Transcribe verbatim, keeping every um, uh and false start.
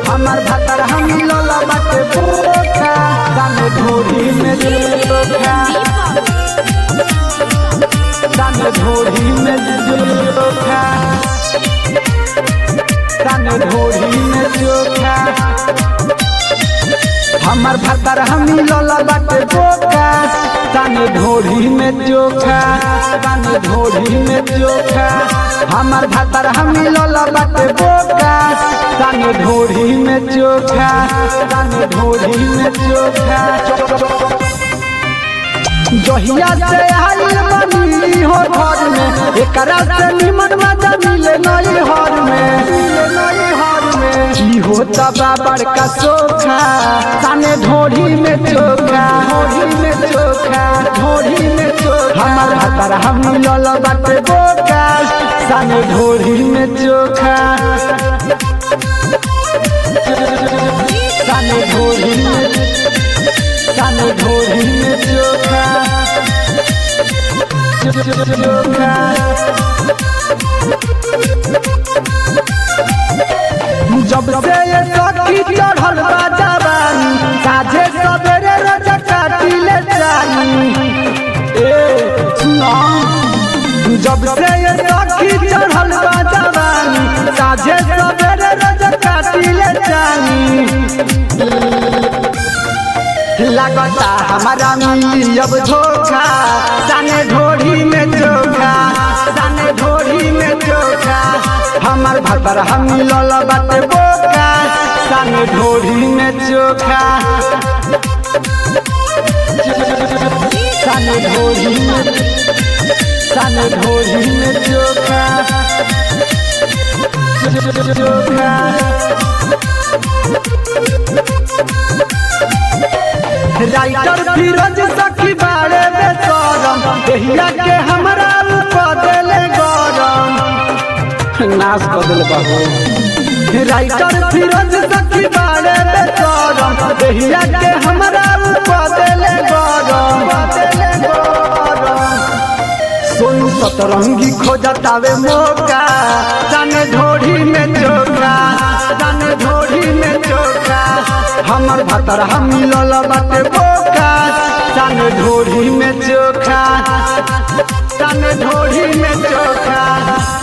हमार भातर हम लोला बाटे बोका दाने ढोरी में जोखा दाने ढोरी में जोखा दाने ढोरी में जोखा हमार भातर हम लोला बाटे बोका दाने ढोरी में जोखा दाने ढोरी में जोखा हमार भातर हम लोला बाटे बोका दाने ढोरी में जोखा दाने ढोरी में जोखा जहिया से आइल बनी हो घर में एकरा से निमन मजा मिले नई हर में नई हर में की होता बाबर का सोखा दाने ढोरी में जोखा ढोरी में जोखा ढोरी में जोखा हमार भातर हम लोला बाटे बोका दाने ढोरी में जोखा दाने ढोरी में दाने ढोरी में जोखा जोखा जब से ये सखी चढ़ल बा जवानी साझे सवेरे रोज काटी ले जानी ए सुना जब से ये सखी चढ़ल बा जवानी साझे सवेरे रोज काटी ले जानी लगता हमारा मिली अब धोखा दाने ढोरी में जोखा दाने ढोरी में जोखा हमार भातर हम लोला बाटे बोका दाने ढोरी में जोखा दाने ढोरी में दाने ढोरी में जोखा जोखा राइटर फिरोज सखी बारे बेसरम कहिया के हमरा ऊपर देले गरम नाश कर देले बाबू राइटर फिरोज सखी बारे बेसरम कहिया के हमरा ऊपर देले गरम देले गरम सोनू सतरंगी खोजतावे मौका दाने ढोरी में जोखा दाने ढोरी में जोखा हमार भातर हम लोला बाटे बोका दाने ढोरी में जोखा दाने ढोरी में जोखा।